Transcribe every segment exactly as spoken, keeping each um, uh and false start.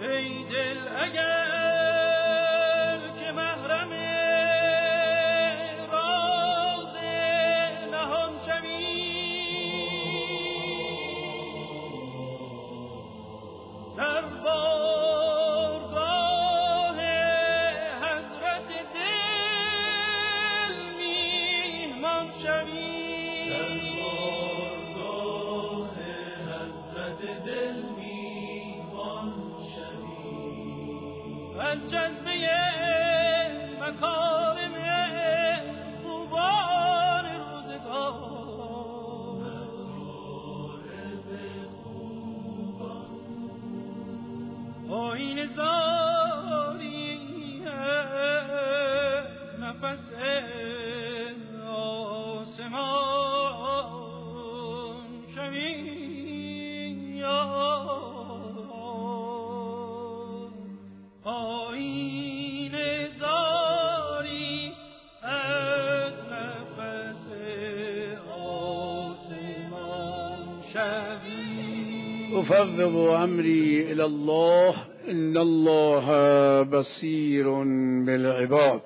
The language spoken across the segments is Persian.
ای دل اگر که محرم راز نهان شوی، در بارگاه حضرت دل میهمان شوی، در بارگاه حضرت دل میهمان شوی، از جذبه مکارم خوبان روزگار، آیین زاری از نفس آسمان شوی، آیین زاری از نفس آسمان شوی. افوض امری الی الله ان الله بصیر بالعباد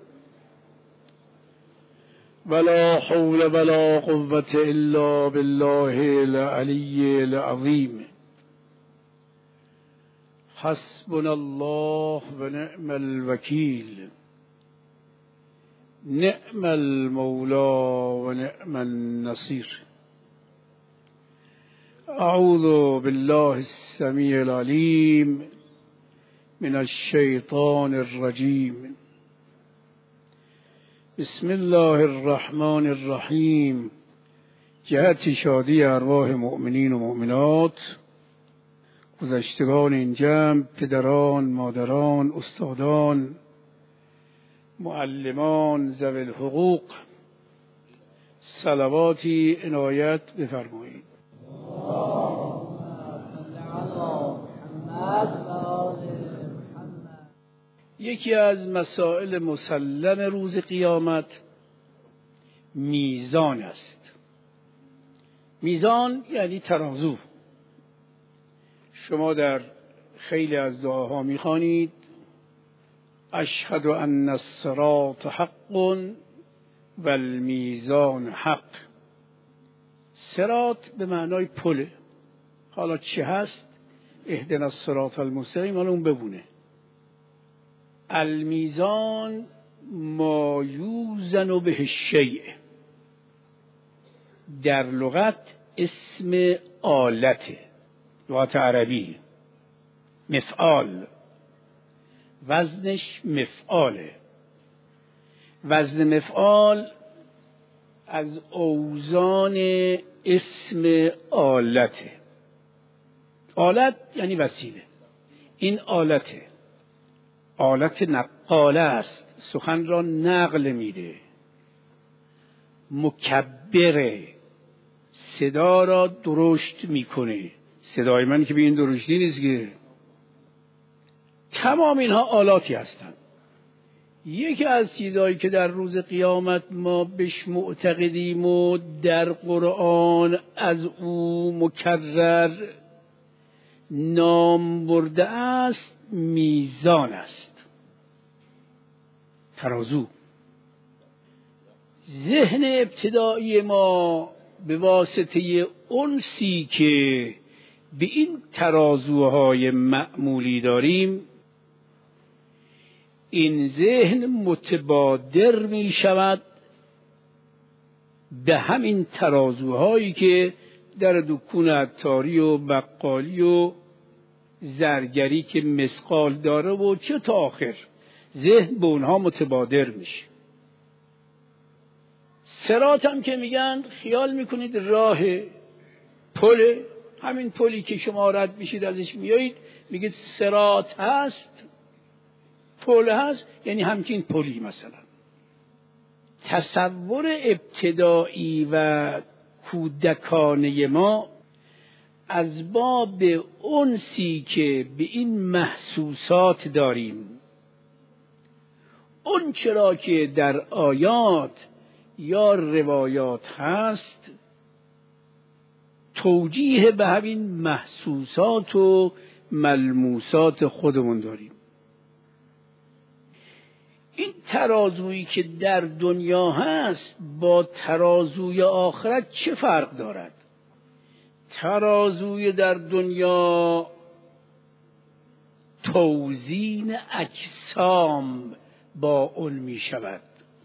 ولا حول ولا قوة الا بالله العلی العظیم. حسبنا الله و نعم الوکیل، نعم المولا و نعم النصیر. اعوذ بالله السمیع العلیم من الشیطان الرجیم. بسم الله الرحمن الرحیم. جهت شادی ارواح مؤمنین و مؤمنات، گذشتگان این جمع، پدران، مادران، استادان، معلمان، ذوی الحقوق، صلواتی عنایت بفرمایید. یکی از مسائل مسلم روز قیامت میزان است. میزان یعنی ترازو. شما در خیلی از دعاها میخوانید اشهد ان الصراط حق و المیزان حق. صراط به معنای پله. حالا چه هست؟ اهدنا الصراط المستقیم، حالا اون ببونه. المیزان ما یوزن به الشیء، در لغت اسم آلته، لغت عربی مفعال، وزنش مفعاله. وزن مفعال از اوزان اسم آلته. آلت یعنی وسیله. این آلته، آلت نقاله است، سخن را نقل میده. مکبره، صدا را درشت میکنه. صدای من که به این درشتی نیست که. تمام اینها آلاتی هستند. یکی از چیزهایی که در روز قیامت ما بهش معتقدیم و در قرآن از او مکرر نام برده است، میزان است، ترازو. ذهن ابتدایی ما به واسطه انسی که به این ترازوهای معمولی داریم، این ذهن متبادر می شود به همین ترازوهایی که در دکون عطاری و بقالی و زرگری که مسقال داره و چه تا آخر ذهن به اونها متبادر میشه. صراط هم که میگن خیال میکنید راه پل، همین پلی که شما رد میشید ازش میایید میگید صراط هست، پل هست، یعنی همچین پلی. مثلا تصور ابتدایی و کودکانه ما از باب انسی که به این محسوسات داریم، اون چرا که در آیات یا روایات هست، توجیه به همین محسوسات و ملموسات خودمون داریم. این ترازویی که در دنیا هست با ترازوی آخرت چه فرق دارد؟ ترازوی در دنیا توزین اجسام با اون می شود.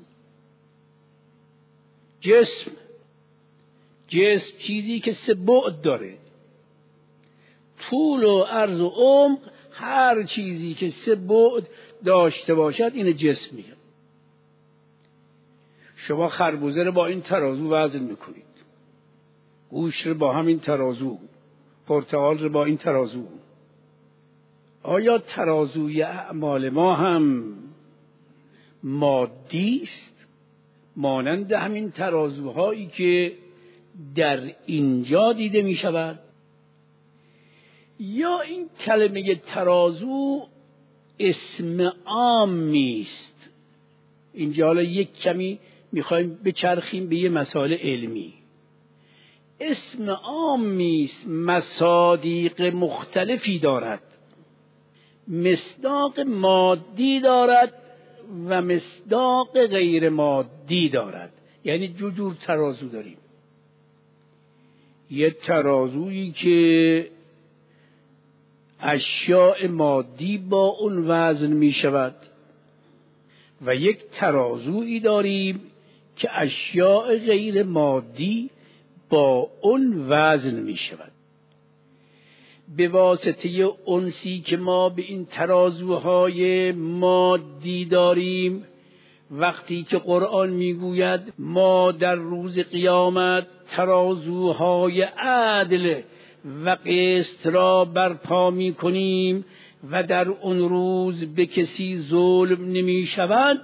جسم جسم چیزی که سه بعد داره، طول و عرض و عمق. هر چیزی که سه بعد داشته باشد این جسم میگه. شما خربوزه رو با این ترازو وزن میکنید، گوشت رو با همین ترازو، پرتقال رو با این ترازو. آیا ترازوی اعمال ما هم مادی است مانند همین ترازوهایی که در اینجا دیده می شود؟ یا این کلمه ترازو اسم عامی است؟ اینجا حالا یک کمی میخوایم بچرخیم به یه مسائل علمی. اسم عامی است، مصادیق مختلفی دارد، مصداق مادی دارد و مصداق غیر مادی دارد. یعنی دو جور ترازو داریم. یه ترازویی که اشیاء مادی با اون وزن می شود و یک ترازویی داریم که اشیاء غیر مادی با اون وزن می شود. به واسطه انسی که ما به این ترازوهای مادی داریم، وقتی که قرآن میگوید ما در روز قیامت ترازوهای عدل و قسط را برپا می کنیم و در اون روز به کسی ظلم نمی شود،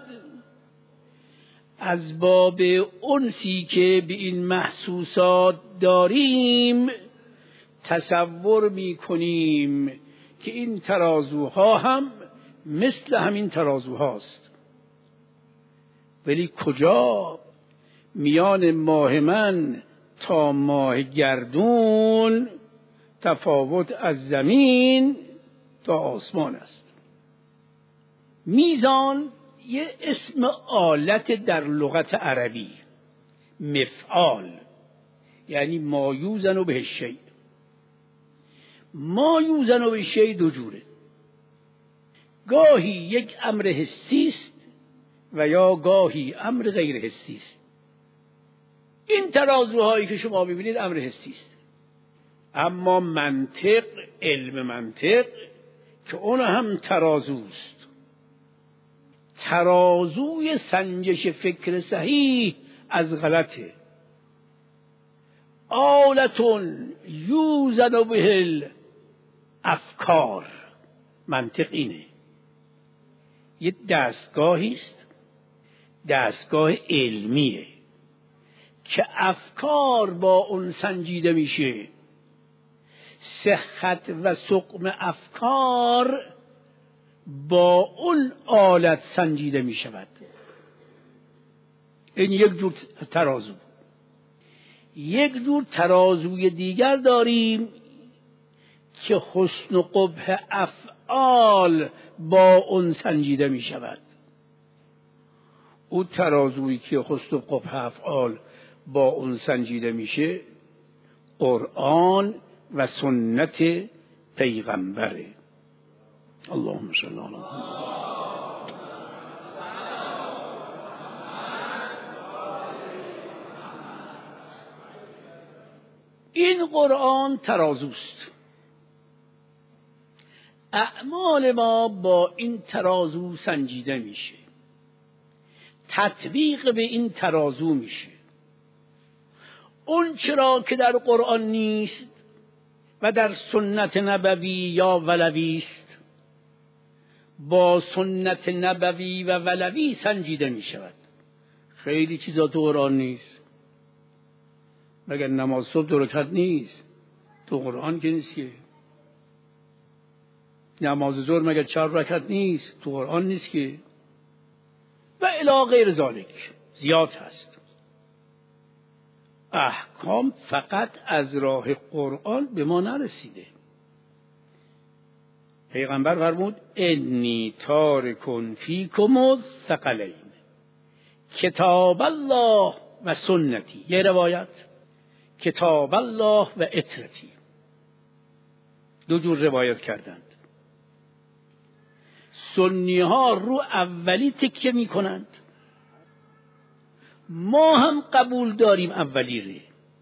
از باب انسی که به این محسوسات داریم تصور می کنیم که این ترازوها هم مثل همین ترازوهاست. ولی کجا؟ میان ماه من تا ماه گردون تفاوت از زمین تا آسمان است. میزان یه اسم آلت در لغت عربی، مفعال، یعنی ما یوزن به شیء. ما یوزن به شیء دو جوره، گاهی یک امر حسی است و یا گاهی امر غیر حسی است. این ترازوهایی که شما می‌بینید امر حسی است، اما منطق، علم منطق که اون هم ترازوست، ترازوی سنجش فکر صحیح از غلطه. آلتون یوزن به افکار، منطق اینه. یه دستگاهی است، دستگاه علمیه که افکار با اون سنجیده میشه. صحت و سقم افکار با اون آلت سنجیده می شود. این یک جور ترازو. یک جور ترازوی دیگر داریم که حسن و قبح افعال با اون سنجیده می شود. او ترازویی که حسن و قبح افعال با اون سنجیده میشه قرآن و سنت پیغمبره. اللهم صل علی محمد. این قرآن ترازوست. اعمال ما با این ترازو سنجیده میشه، تطبیق به این ترازو میشه. اون چرا که در قرآن نیست و در سنت نبوی یا ولوی است، با سنت نبوی و ولوی سنجیده می شود. خیلی چیزا تو قرآن نیست. مگر نماز صبح دو رکعت نیست؟ تو قرآن که نیست که. نماز ظهر مگر چهار رکعت نیست؟ تو قرآن نیست که. و الی غیر ذالک زیاد هست. احکام فقط از راه قرآن به ما نرسیده. پیغمبر فرمود انی تارکن فیکم الثقلین، کتاب الله و سنتی. یه روایت کتاب الله و اطرتی، دو جور روایت کردند. سنی ها رو اولی تکیه می کنند، ما هم قبول داریم اولی ره،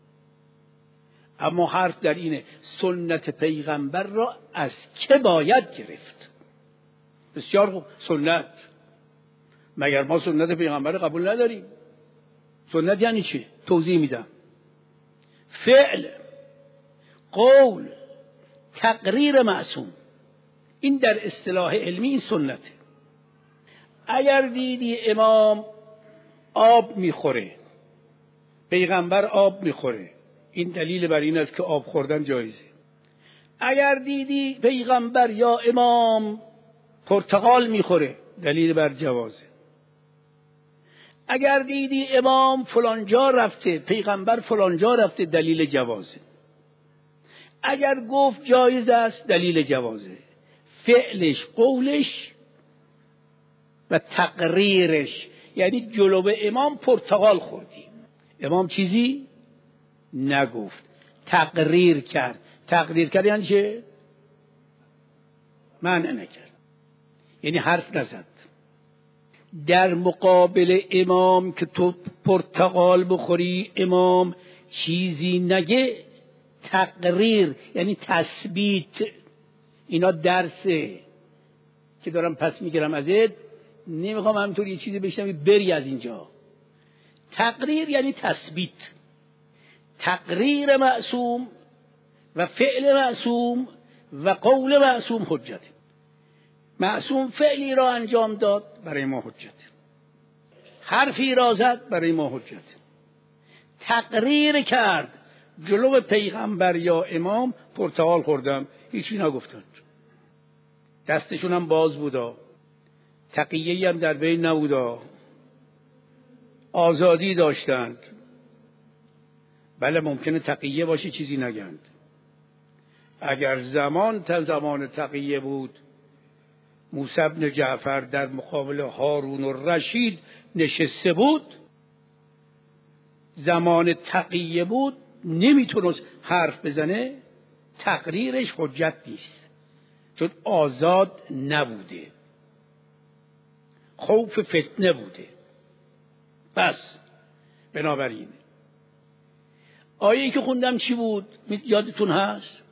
اما حرف در اینه سنت پیغمبر را از که باید گرفت. بسیار خوب، سنت، مگر ما سنت پیغمبر قبول نداریم؟ سنت یعنی چی؟ توضیح میدم. فعل، قول، تقریر معصوم، این در اصطلاح علمی این سنته. اگر دیدی امام آب میخوره، پیغمبر آب میخوره، این دلیل بر این است که آب خوردن جایزه. اگر دیدی پیغمبر یا امام پرتقال میخوره، دلیل بر جوازه. اگر دیدی امام فلانجا رفته، پیغمبر فلانجا رفته، دلیل جوازه. اگر گفت جایز است، دلیل جوازه. فعلش، قولش و تقریرش، یعنی جلو امام پرتقال خوردی، امام چیزی نگفت، تقریر کرد. تقریر کرد یعنی چه؟ منع نکرد، یعنی حرف نزد. در مقابل امام که تو پرتقال بخوری، امام چیزی نگه، تقریر یعنی تثبیت. اینا درسه که دارم پس میگیرم ازت، نمیخوام همینطور یه چیزی بشنوی بری از اینجا. تقریر یعنی تثبیت. تقریر معصوم و فعل معصوم و قول معصوم حجت. معصوم فعلی را انجام داد، برای ما حجت. حرفی را زد، برای ما حجت. تقریر کرد جلو پیغمبر یا امام، پرتقال خوردم، هیچی نگفتند، دستشون هم باز بودا، تقیه‌ای هم در بین نبودا، آزادی داشتند. بله ممکنه تقیه باشه چیزی نگند. اگر زمان تا زمان تقیه بود، موسی بن جعفر در مقابل هارون الرشید نشسته بود، زمان تقیه بود، نمیتونست حرف بزنه، تقریرش حجت نیست، چون آزاد نبوده، خوف فتنه بوده. بس بنابراین آیه‌ای که خوندم چی بود؟ یادتون هست؟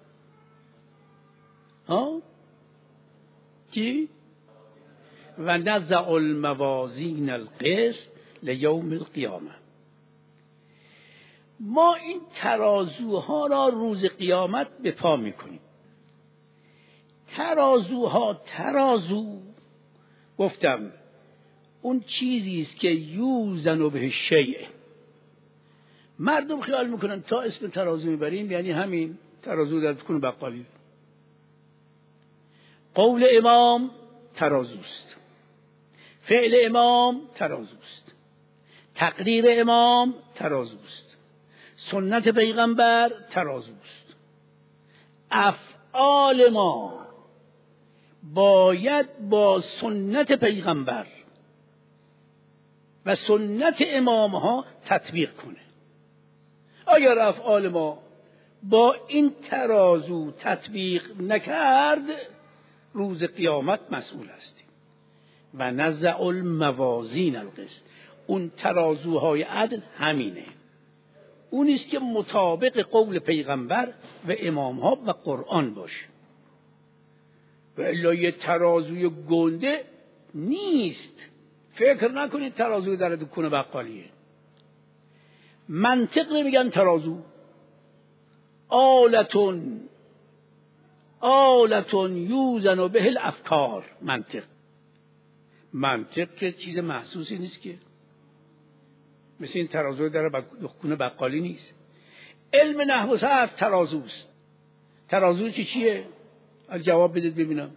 ها؟ چی؟ و نزع الموازین القسط لیوم القیامه. ما این ترازوها را روز قیامت به پا میکنیم. ترازوها، ترازو گفتم اون چیزی است که یوزن به شیء. مردم خیال میکنن تا اسم ترازو میبریم یعنی همین ترازو در دکون بقالی. قول امام ترازوست، فعل امام ترازوست، تقریر امام ترازوست، سنت پیغمبر ترازوست. افعال ما باید با سنت پیغمبر و سنت امامها تطبیق کنه. اگر افعال ما با این ترازو تطبیق نکرد، روز قیامت مسئول هستیم. و نزع الموازین القسط، اون ترازوهای عدل همینه، اونیست که مطابق قول پیغمبر و امامها و قرآن باشه. و الا یه ترازوی گنده نیست. فکر نکنید ترازوی در دکون بقالیه. منطق نمیگن ترازو، آلتون آلتون یوزن به الافکار. منطق منطق که چیز محسوسی نیست که، مثل این ترازو در دکون بقالی نیست. علم نحو و صرف ترازوست. ترازو چی چیه؟ از جواب بدید ببینم.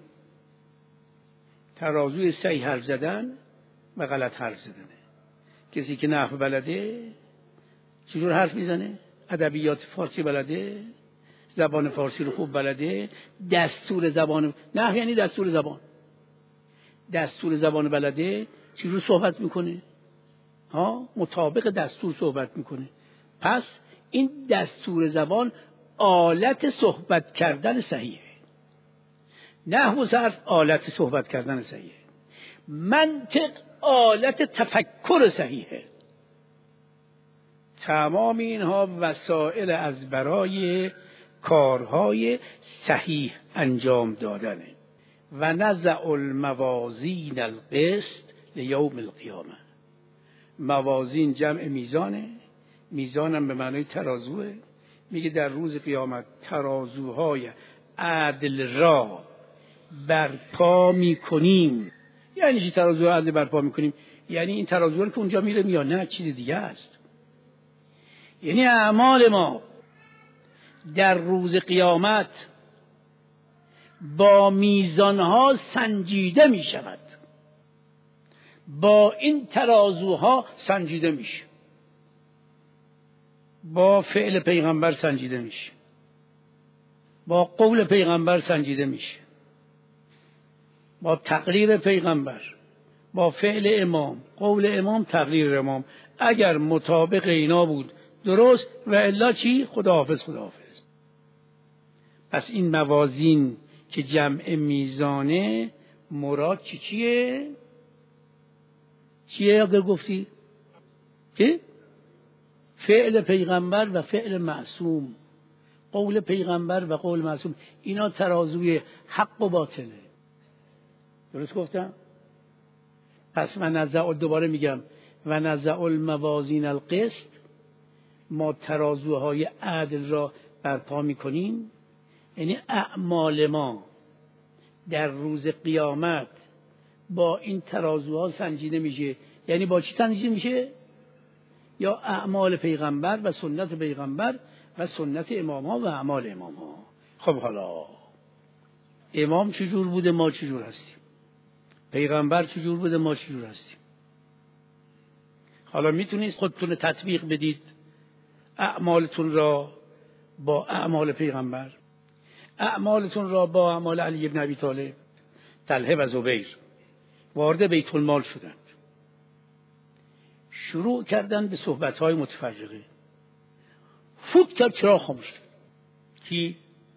ترازوی صحیح حرف زدن و غلط حرف زدنه. کسی که نحو بلده چجور حرف میزنه؟ ادبیات فارسی بلده، زبان فارسی رو خوب بلده، دستور زبان نه یعنی دستور زبان دستور زبان بلده، چی رو صحبت میکنه؟ ها مطابق دستور صحبت میکنه. پس این دستور زبان آلت صحبت کردن صحیحه. نحو و صرف آلت صحبت کردن صحیحه. منطق آلت تفکر صحیحه. تمام اینها وسایل از برای کارهای صحیح انجام دادنه. و نزع الموازین القسط لیوم القیامه. موازین جمع میزانه، میزانم به معنای ترازوه. میگه در روز قیامت ترازوهای عدل را برپا میکنیم. یعنی چی ترازوهای عدل برپا میکنیم؟ یعنی این ترازوها که اونجا میره میاد، نه چیز دیگه است. یعنی اعمال ما در روز قیامت با میزانها سنجیده می شود، با این ترازوها سنجیده میشه، با فعل پیغمبر سنجیده میشه، با قول پیغمبر سنجیده میشه، با تقریر پیغمبر، با فعل امام، قول امام، تقریر امام. اگر مطابق اینا بود درست، و الا چی؟ خداحافظ خداحافظ. پس این موازین که جمع میزانه، مراد چی چیه؟ چیه اگر گفتی؟ چی؟ فعل پیغمبر و فعل معصوم، قول پیغمبر و قول معصوم. اینا ترازوی حق و باطله. درست گفتم؟ پس من نزع، دوباره میگم، و نزع الموازین القسط، ما ترازوهای عدل را برپا میکنیم. یعنی اعمال ما در روز قیامت با این ترازوها سنجیده میشه. یعنی با چی سنجیده میشه؟ یا اعمال پیغمبر و سنت پیغمبر و سنت امام ها و اعمال امام ها. خب حالا امام چجور بوده، ما چجور هستیم؟ پیغمبر چجور بوده، ما چجور هستیم؟ حالا میتونید خودتون تطبیق بدید اعمالتون را با اعمال پیغمبر، اعمالتون را با اعمال علی بن ابی طالب، طلحه و زبیر. وارد بیت المال شدند، شروع کردند به صحبت‌های متفرقه. فوت کرد چرا خاموش کرد؟ کی؟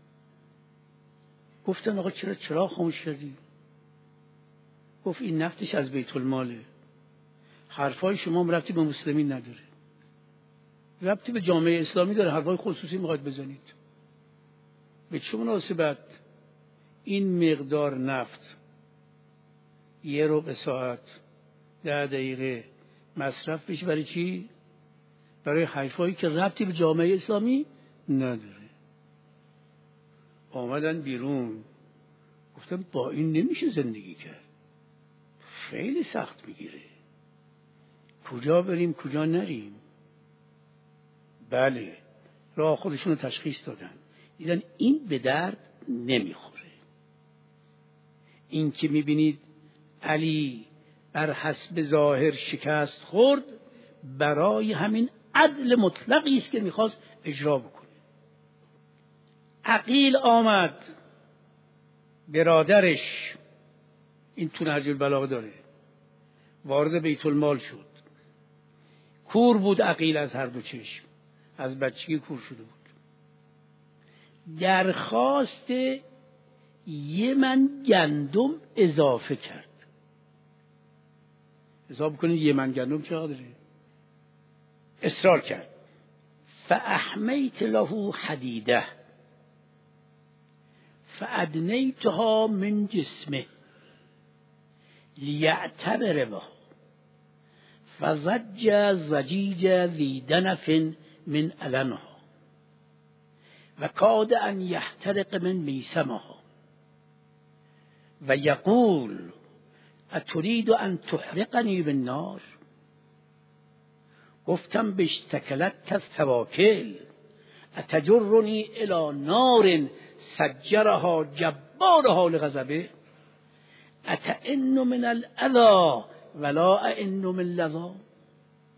گفتن آقا چرا چرا خاموش کردی؟ گفت این نفتش از بیت الماله. حرفای شما هم ربطی به مسلمین نداره، ربطی به جامعه اسلامی داره. حرفای خصوصی میخواید بزنید. به چه مناسبت این مقدار نفت یه ربع ساعت ده دقیقه مصرف بشه؟ برای چی؟ برای حرفایی که ربطی به جامعه اسلامی نداره. آمدن بیرون، گفتم با این نمیشه زندگی کرد، خیلی سخت میگیره. کجا بریم کجا نریم؟ بله، راه خودشون رو تشخیص دادن، دیدن این به درد نمیخوره. این که میبینید علی بر حسب ظاهر شکست خورد، برای همین عدل مطلقی است که میخواست اجرا بکنه. عقیل آمد، برادرش، این تو نهج البلاغه داره، وارد بیت المال شد. کور بود عقیل از هر دو چشم، از بچگی کور شده بود. درخواست یه من گندم اضافه کرد. حساب کنید یه من گندم چقدره؟ اصرار کرد. فاحمیت له حدیده فادنیتها من جسمه لیعتبر به فزج زجیج ذی دنف من علمها و کاد ان یحترق من میسمها و یقول اترید ان تحرقنی بالنار. گفتم بشتکلت کالثواکل اتجرنی الی نار سجرها جبارها لغضبه اتئن من الاذی ولا ائن من لظا.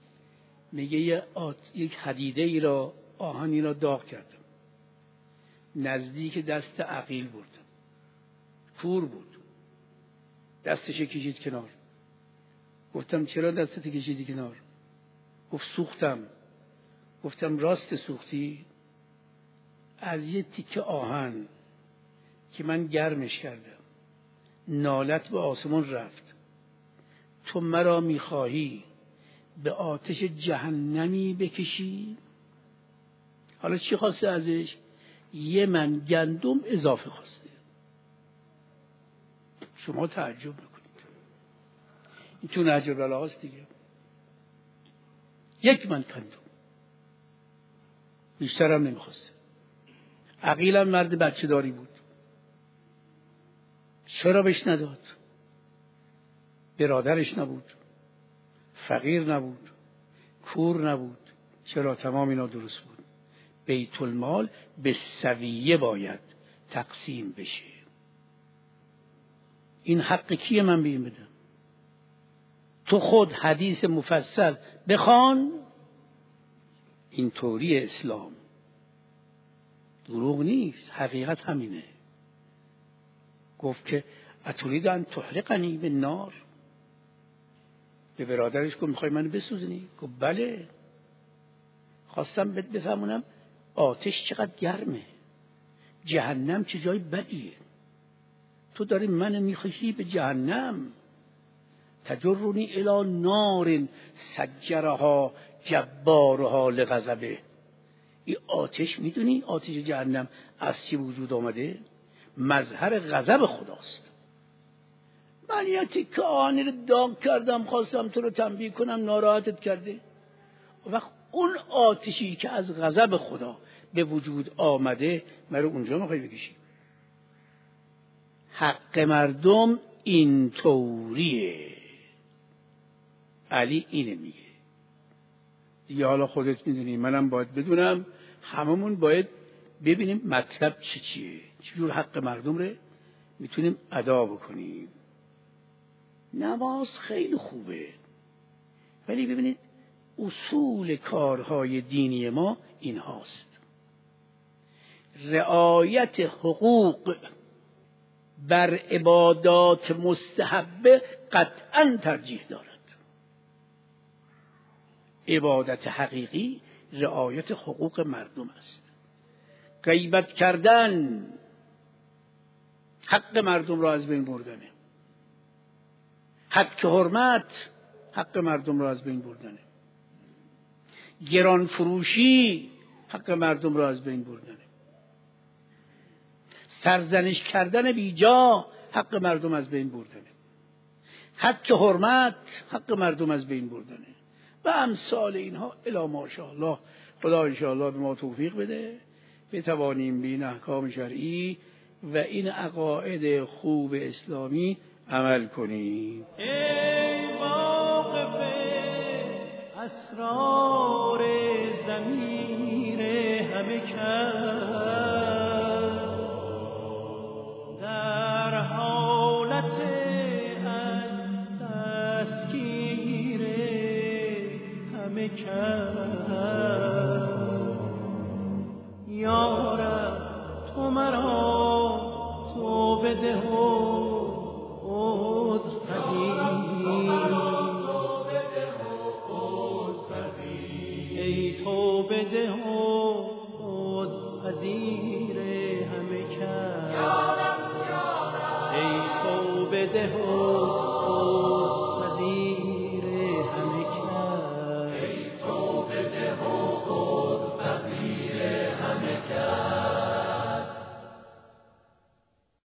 میگه یک حدیده ای را، آهنی را داغ کردم، نزدیک دست عقیل بود، کور بود، دستش کشید کنار. گفتم چرا دستت کشیدی کنار؟ گفت سوختم. گفتم راست سوختی؟ از یه تیکه آهن که من گرمش کردم نالت به آسمان رفت. تو مرا میخواهی به آتش جهنمی بکشی؟ حالا چی خواسته ازش؟ یه من گندم اضافه خواسته. شما تعجب نکنید، این چون نهج البلاغه است دیگه. یک من گندم، بیشتر هم نمیخواسته. عقیل هم مرد بچه داری بود، چرا بهش نداد؟ برادرش نبود، فقیر نبود، کور نبود، چرا؟ تمام اینا درست بود. بیت المال به سویه باید تقسیم بشه. این حق کیه من به این بدم؟ تو خود حدیث مفصل بخوان، این طوری اسلام دروغ نیست، حقیقت همینه. گفت که اتريد ان تحرقنی بالنار، به برادرش گفت میخوای منو بسوزونی؟ گفت بله. خواستم بهت بفهمونم آتش چقدر گرمه، جهنم چه جای بدیه. تو داری منو میخوشی به جهنم. تجرنی الی نار سجرها جبارها لغضبه. این آتش میدونی آتش جهنم از چی وجود آمده؟ مظهر غضب خداست. من یه تیکه آهنی رو داغ کردم، خواستم تو رو تنبیه کنم، ناراحتت کرده. وقت اون آتشی که از غضب خدا به وجود آمده مرا اونجا میخوای بکشی. حق مردم این طوریه. علی اینه میگه دیگه. حالا خودت میدونی، منم باید بدونم، هممون باید ببینیم مطلب چی چیه، چجور حق مردم رو میتونیم ادا بکنیم. نماز خیلی خوبه، ولی ببینید اصول کارهای دینی ما این هاست. رعایت حقوق بر عبادات مستحبه قطعا ترجیح دارد. عبادت حقیقی رعایت حقوق مردم است. غیبت کردن حق مردم را از بین بردنه. حق حرمت حق مردم را از بین بردنه. گران فروشی حق مردم را از بین بردنه. سرزنش کردن بیجا حق مردم از بین بردنه. حق حرمت حق مردم از بین بردنه و امثال اینها الی ماشاءالله. خدا انشاءالله به ما توفیق بده بتوانیم به این احکام شرعی و این عقاید خوب اسلامی عمل کنیم. ای واقف اسرار ضمیر همه کس، در حالت از دستگیر همه کس، یا رب تو مرا تو بده و عذر پذیر، ای تو بده و عذر پذیر همه کس، ای تو بده و